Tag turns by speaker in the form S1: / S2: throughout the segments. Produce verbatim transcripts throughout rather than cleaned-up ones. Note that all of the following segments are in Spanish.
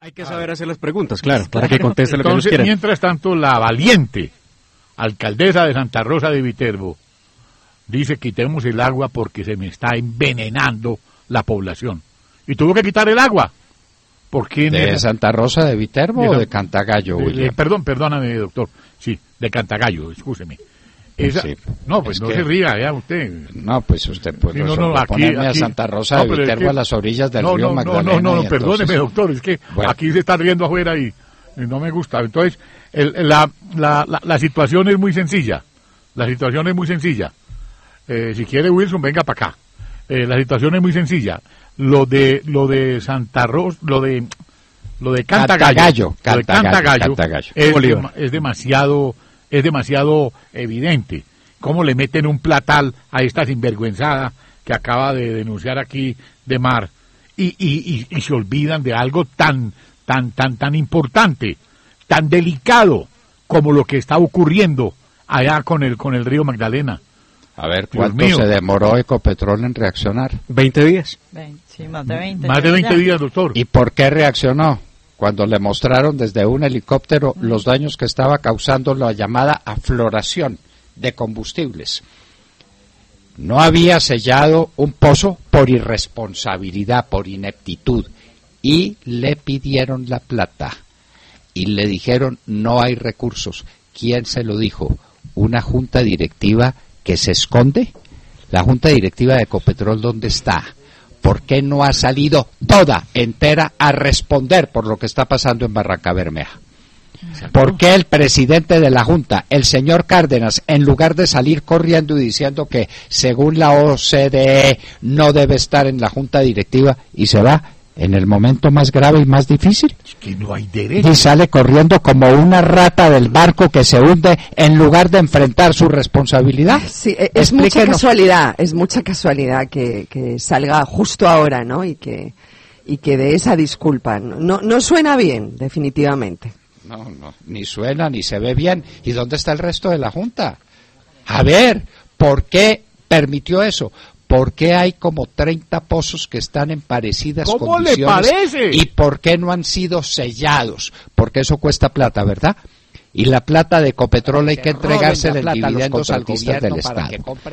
S1: Hay que saber hacer las preguntas, claro, para que conteste lo que
S2: Entonces,
S1: ellos quieran.
S2: mientras tanto, la valiente alcaldesa de Santa Rosa de Viterbo dice: quitemos el agua porque se me está envenenando la población. Y tuvo que quitar el agua. ¿Por qué?
S3: ¿De
S2: en
S3: Santa Rosa de Viterbo
S2: de,
S3: o de Cantagallo,
S2: de,
S3: William?
S2: de, perdón, perdóname, doctor. Sí, de Cantagallo, escúcheme. Esa,
S3: Sí,
S2: no, pues no
S3: que,
S2: se ría, ya usted.
S3: No, pues usted puede
S2: sí, no, no, aquí,
S3: ponerme
S2: aquí,
S3: a Santa Rosa
S2: no,
S3: de Viterbo
S2: es que,
S3: a las orillas del
S2: no,
S3: río
S2: no,
S3: Magdalena.
S2: No, no, no,
S3: y
S2: perdóneme,
S3: entonces,
S2: doctor, es que
S3: bueno.
S2: aquí se está riendo afuera y, y no me gusta. Entonces, el, la, la, la, la situación es muy sencilla. La situación es muy sencilla. Eh, si quiere, Wilson, venga para acá. Eh, la situación es muy sencilla. Lo de lo de Santa Rosa, lo de lo de Cantagallo,
S3: Cantagallo,
S2: lo de Cantagallo,
S3: Cantagallo.
S2: Es, de, es demasiado es demasiado evidente. Cómo le meten un platal a esta sinvergüenzada que acaba de denunciar aquí de Mar y, y, y, y se olvidan de algo tan tan tan tan importante, tan delicado como lo que está ocurriendo allá con el con el río Magdalena.
S3: A ver, ¿cuánto se demoró Ecopetrol en reaccionar?
S1: veinte días.
S4: veinte, sí, más de veinte.
S2: Más de veinte días, doctor.
S3: ¿Y por qué reaccionó? Cuando le mostraron desde un helicóptero los daños que estaba causando la llamada afloración de combustibles. No había sellado un pozo por irresponsabilidad, por ineptitud, y le pidieron la plata. Y le dijeron, no hay recursos. ¿Quién se lo dijo? ¿Una junta directiva que se esconde? La junta directiva de Ecopetrol, ¿dónde está? ¿Por qué no ha salido toda, entera, a responder por lo que está pasando en Barranca Bermeja? ¿Por qué el presidente de la Junta, el señor Cárdenas, en lugar de salir corriendo y diciendo que según la O C D E no debe estar en la Junta Directiva y se va en el momento más grave y más difícil?
S2: Es que no hay derecho.
S3: Y sale corriendo como una rata del barco que se hunde en lugar de enfrentar su responsabilidad.
S5: Sí, es mucha casualidad, es mucha casualidad que, que salga justo ahora, ¿no? Y que y que dé esa disculpa. No, no suena bien, definitivamente.
S3: No, no, ni suena, ni se ve bien. ¿Y dónde está el resto de la Junta? A ver, ¿por qué permitió eso? ¿Por qué hay como treinta pozos que están en parecidas
S2: ¿Cómo
S3: condiciones?
S2: le parece?
S3: ¿Y por qué no han sido sellados? Porque eso cuesta plata, ¿verdad? Y la plata de Ecopetrol hay que entregársela en dividendos al gobierno del Estado.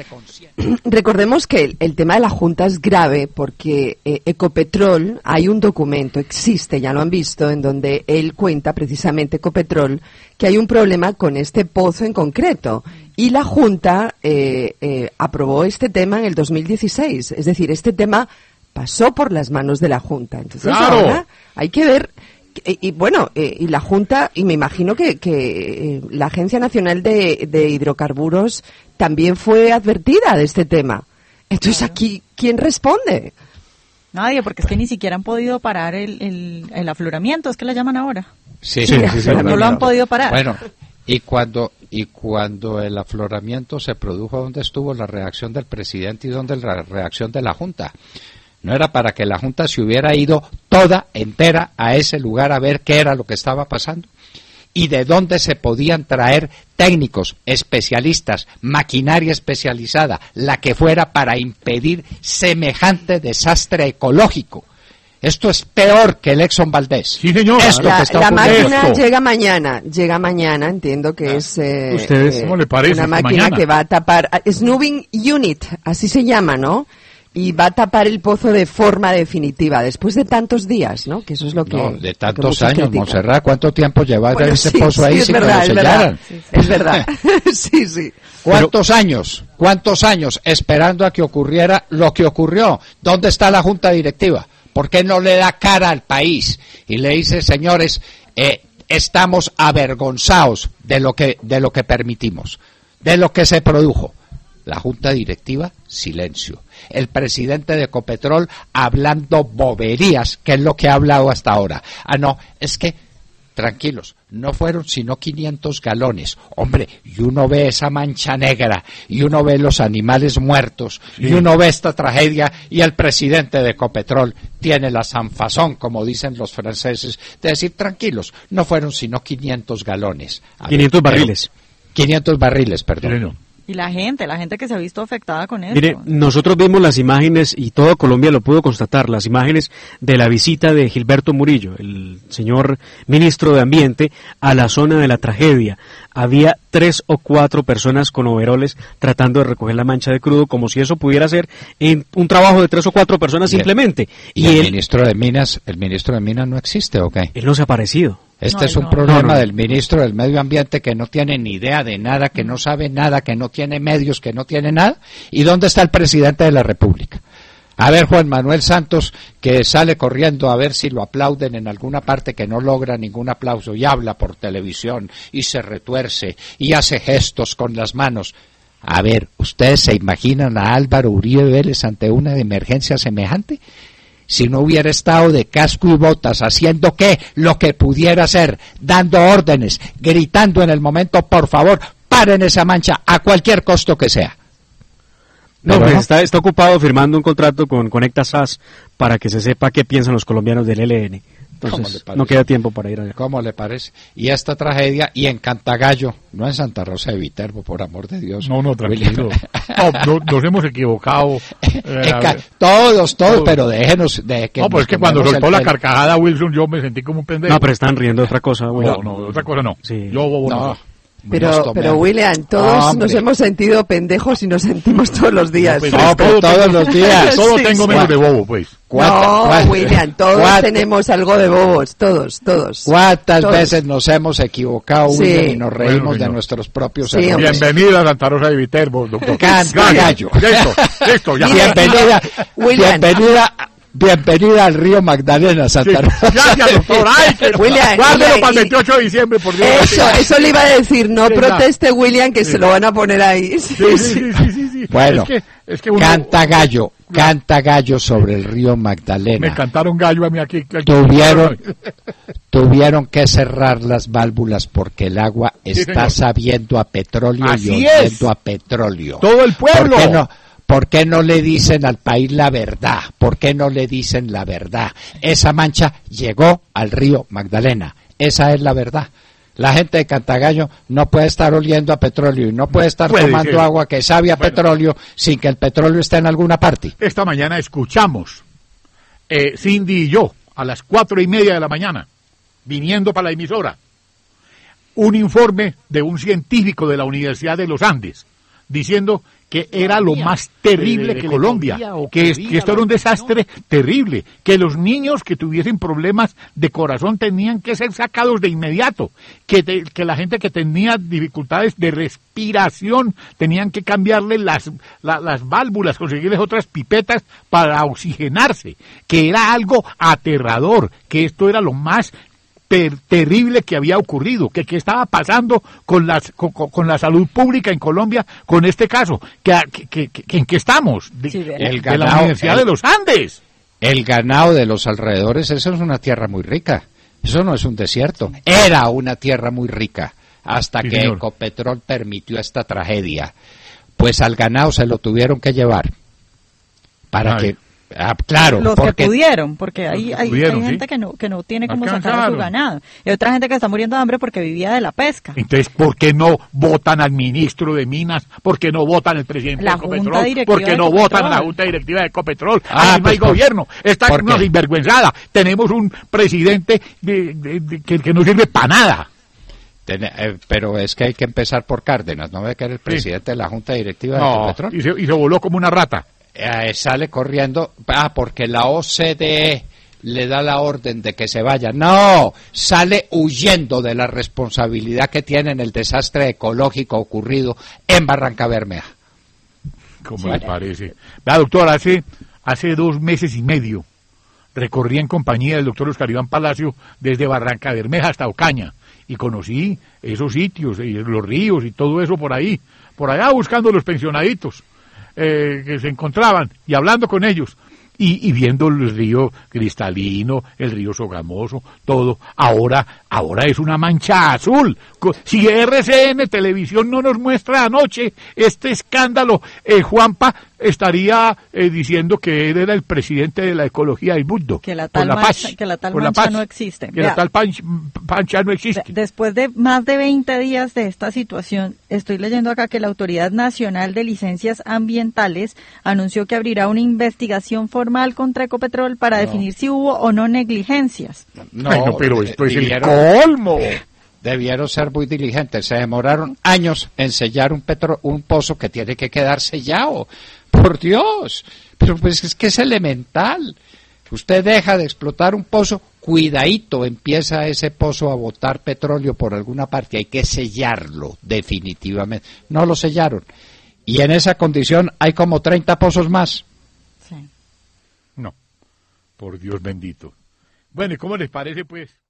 S5: Recordemos que el, el tema de la Junta es grave porque eh, Ecopetrol, hay un documento, existe, ya lo han visto, en donde él cuenta precisamente Ecopetrol que hay un problema con este pozo en concreto. Y la Junta eh, eh, aprobó este tema en el dos mil dieciséis. Es decir, este tema pasó por las manos de la Junta. Entonces,
S2: ¡claro!
S5: Ahora hay que ver... Y, y bueno, eh, y la Junta, y me imagino que, que eh, la Agencia Nacional de, de Hidrocarburos también fue advertida de este tema. Entonces, claro. Aquí, ¿quién responde?
S4: Nadie, porque es que ni siquiera han podido parar el, el, el afloramiento, es que la llaman ahora.
S3: Sí, sí, sí, sí,
S4: no lo han podido parar.
S3: Bueno, y cuando y cuando el afloramiento se produjo, ¿dónde estuvo la reacción del presidente y dónde la reacción de la Junta? No era para que la Junta se hubiera ido toda, entera, a ese lugar a ver qué era lo que estaba pasando y de dónde se podían traer técnicos, especialistas, maquinaria especializada, la que fuera para impedir semejante desastre ecológico. Esto es peor que el Exxon Valdez.
S2: Sí, señor.
S3: Esto
S5: la
S3: que está
S5: la
S3: ocurriendo.
S5: máquina
S2: Esto.
S5: llega mañana, llega mañana, entiendo que ah, es eh,
S2: ¿Ustedes
S5: eh,
S2: cómo le parece
S5: una máquina
S2: mañana?
S5: que va a tapar, Snoobing Unit, así se llama, ¿no? Y va a tapar el pozo de forma definitiva, después de tantos días, ¿no? Que eso es lo que...
S3: No, de
S5: que
S3: tantos años, Montserrat, ¿cuánto tiempo lleva
S5: bueno,
S3: ese
S5: sí,
S3: pozo ahí
S5: sí,
S3: sin
S5: es verdad,
S3: que lo
S5: es
S3: sellaran?
S5: verdad, sí, sí. Es verdad, sí, sí.
S3: ¿Cuántos Pero, años, cuántos años esperando a que ocurriera lo que ocurrió? ¿Dónde está la Junta Directiva? ¿Por qué no le da cara al país? Y le dice, señores, eh, estamos avergonzados de lo que, de lo que permitimos, de lo que se produjo. La Junta Directiva, silencio. El presidente de Ecopetrol hablando boberías, que es lo que ha hablado hasta ahora. Ah, no, es que, tranquilos, no fueron sino quinientos galones. Hombre, y uno ve esa mancha negra, y uno ve los animales muertos, sí. Y uno ve esta tragedia, y el presidente de Ecopetrol tiene la sanfazón, como dicen los franceses, de decir, tranquilos, no fueron sino quinientos galones. A
S1: quinientos
S3: ver,
S1: barriles.
S3: quinientos barriles, perdón.
S2: Sí, no.
S4: Y la gente, la gente que se ha visto afectada con esto.
S1: Mire, nosotros vimos las imágenes y todo Colombia lo pudo constatar, las imágenes de la visita de Gilberto Murillo, el señor ministro de Ambiente, a la zona de la tragedia. Había tres o cuatro personas con overoles tratando de recoger la mancha de crudo, como si eso pudiera ser en un trabajo de tres o cuatro personas simplemente.
S3: ¿Y, y el él, ministro de Minas, el ministro de Minas no existe o qué?
S1: Él no se ha aparecido.
S3: Este
S4: no,
S3: es un
S4: no,
S3: problema
S1: no, no.
S3: del ministro del Medio Ambiente que no tiene ni idea de nada, que no sabe nada, que no tiene medios, que no tiene nada. ¿Y dónde está el presidente de la República? A ver, Juan Manuel Santos, que sale corriendo a ver si lo aplauden en alguna parte, que no logra ningún aplauso y habla por televisión y se retuerce y hace gestos con las manos. A ver, ¿ustedes se imaginan a Álvaro Uribe Vélez ante una emergencia semejante? Si no hubiera estado de casco y botas, ¿haciendo qué? Lo que pudiera hacer, dando órdenes, gritando en el momento, por favor, paren esa mancha a cualquier costo que sea.
S1: No, pues está, está ocupado firmando un contrato con Conecta S A S para que se sepa qué piensan los colombianos del L N. Entonces, no queda tiempo para ir allá.
S3: ¿Cómo le parece? Y esta tragedia, y en Cantagallo, no en Santa Rosa de Viterbo, por amor de Dios.
S2: No, no, tranquilo. No, no, nos hemos equivocado. Eh,
S3: todos, todos, todos, pero déjenos de que...
S2: No, pues es que cuando soltó el... la carcajada Wilson, yo me sentí como un pendejo.
S1: No, pero están riendo de otra cosa.
S2: No, no, de otra cosa no.
S1: Sí.
S2: Yo, bobo, no.
S3: no.
S5: Pero, pero William, todos no, nos hemos sentido pendejos y nos sentimos todos los días.
S2: No, pues,
S3: no pero todos tengo, los días.
S2: Todo
S5: sí,
S2: tengo
S5: sí.
S2: menos de bobo, pues.
S5: No,
S3: ¿Cuántas,
S5: William, todos
S3: ¿cuántas,
S5: tenemos algo de bobos, todos, todos.
S3: ¿Cuántas
S5: todos.
S3: veces nos hemos equivocado,
S5: sí.
S3: William, y nos reímos
S2: bueno,
S3: de nuestros propios
S5: sí,
S3: errores?
S2: Bienvenida a Santa Rosa de Viterbo, doctor.
S3: Cantagallo.
S2: Listo, listo, ya.
S3: Bienvenida,
S5: William.
S3: bienvenida... Bienvenida al río Magdalena, Santa
S2: Sí,
S3: Rosa.
S2: gracias, doctor. Ay, que
S5: William,
S2: guárdelo
S5: William,
S2: para el
S5: y-
S2: veintiocho de diciembre, por Dios.
S5: Eso, eso le iba a decir, no
S2: Sí,
S5: proteste William, que
S2: Sí.
S5: se lo van a poner ahí. Sí,
S2: Sí, sí,
S5: sí.
S2: sí, sí, sí, sí.
S3: Bueno,
S2: es que, es que uno,
S3: Cantagallo, Cantagallo sobre el río Magdalena.
S2: me cantaron gallo a mí aquí. aquí
S3: Tuvieron, tuvieron que cerrar las válvulas porque el agua está
S2: señor.
S3: sabiendo a petróleo
S2: Así
S3: y
S2: es.
S3: oliendo a petróleo.
S2: Todo el pueblo.
S3: ¿Por qué no? ¿Por qué no le dicen al país la verdad? ¿Por qué no le dicen la verdad? Esa mancha llegó al río Magdalena. Esa es la verdad. La gente de Cantagallo no puede estar oliendo a petróleo y no puede estar
S2: Puede
S3: tomando
S2: ser.
S3: agua que sabe a
S2: Bueno.
S3: petróleo sin que el petróleo esté en alguna parte.
S2: Esta mañana escuchamos, eh, Cindy y yo, a las cuatro y media de la mañana, viniendo para la emisora, un informe de un científico de la Universidad de los Andes, diciendo que era lo más terrible que Colombia, que, es, que esto era un desastre terrible, que los niños que tuviesen problemas de corazón tenían que ser sacados de inmediato, que, de, que la gente que tenía dificultades de respiración tenían que cambiarle las, la, las válvulas, conseguirles otras pipetas para oxigenarse, que era algo aterrador, que esto era lo más Ter, terrible que había ocurrido, que qué estaba pasando con, las, con, con la salud pública en Colombia con este caso, que, que, que, que en qué estamos, de,
S4: Sí,
S2: de
S3: el
S2: la
S3: ganado,
S2: Universidad
S3: el,
S2: de los Andes.
S3: El ganado de los alrededores, eso es una tierra muy rica, eso no es un desierto, era una tierra muy rica, hasta
S2: Sí,
S3: que
S2: señor.
S3: Ecopetrol permitió esta tragedia. Pues al ganado se lo tuvieron que llevar, para
S2: Ay.
S3: que... Ah, claro,
S4: Los
S3: porque
S4: que pudieron, porque hay,
S2: que
S4: hay,
S2: pudieron,
S4: hay gente
S2: ¿sí?
S4: que no que no tiene cómo sacar a su
S2: Alcanzaron.
S4: ganado. Y hay otra gente que está muriendo de hambre porque vivía de la pesca.
S2: Entonces, ¿por qué no votan al ministro de Minas? ¿Por qué no votan al presidente
S4: La
S2: de
S4: Junta
S2: Ecopetrol?
S4: Directiva
S2: ¿Por qué
S4: de
S2: no
S4: Ecopetrol?
S2: votan a la Junta Directiva de Ecopetrol?
S3: Ah,
S2: Aquí no
S3: pues
S2: hay
S3: por-
S2: gobierno. Esta es
S3: ¿por
S2: una
S3: qué?
S2: sinvergüenzada. Tenemos un presidente de, de, de, que, que no sirve para nada.
S3: Ten- eh, pero es que hay que empezar por Cárdenas, ¿no ve que era el presidente de la Junta Directiva de
S2: No,
S3: Ecopetrol?
S2: y se, y se voló como una rata.
S3: Eh, sale corriendo, ah, porque la O C D E le da la orden de que se vaya. No, sale huyendo de la responsabilidad que tiene en el desastre ecológico ocurrido en Barranca Bermeja.
S2: ¿Cómo le parece? Vea, doctor, hace, hace dos meses y medio recorrí en compañía del doctor Oscar Iván Palacio desde Barranca Bermeja hasta Ocaña y conocí esos sitios, y los ríos y todo eso por ahí, por allá buscando los pensionaditos eh, que se encontraban y hablando con ellos. Y, y viendo el río cristalino, el río Sogamoso, todo, ahora, ahora es una mancha azul. Co- Si R C N Televisión no nos muestra anoche este escándalo, eh, Juanpa, estaría eh, diciendo que él era el presidente de la ecología del mundo.
S4: Que la
S2: por
S4: tal,
S2: la
S4: mancha,
S2: paz,
S4: que la tal
S2: por la
S4: mancha
S2: paz,
S4: no existe.
S2: Que
S4: Vea,
S2: la tal panch- pancha no existe.
S4: de- después de más de veinte días de esta situación, estoy leyendo acá que la Autoridad Nacional de Licencias Ambientales anunció que abrirá una investigación formal contra Ecopetrol para
S3: No.
S4: definir si hubo o no negligencias.
S3: No,
S2: Ay, no, pero esto es el
S3: debieron-
S2: colmo.
S3: Debieron ser muy diligentes. Se demoraron años en sellar un petro, un pozo que tiene que quedar sellado. Por Dios. Pero pues es que es elemental. Usted deja de explotar un pozo, cuidadito, empieza ese pozo a botar petróleo por alguna parte. Hay que sellarlo definitivamente. No lo sellaron. Y en esa condición hay como treinta pozos más.
S4: Sí.
S2: No, por Dios bendito. Bueno, ¿y cómo les parece, pues?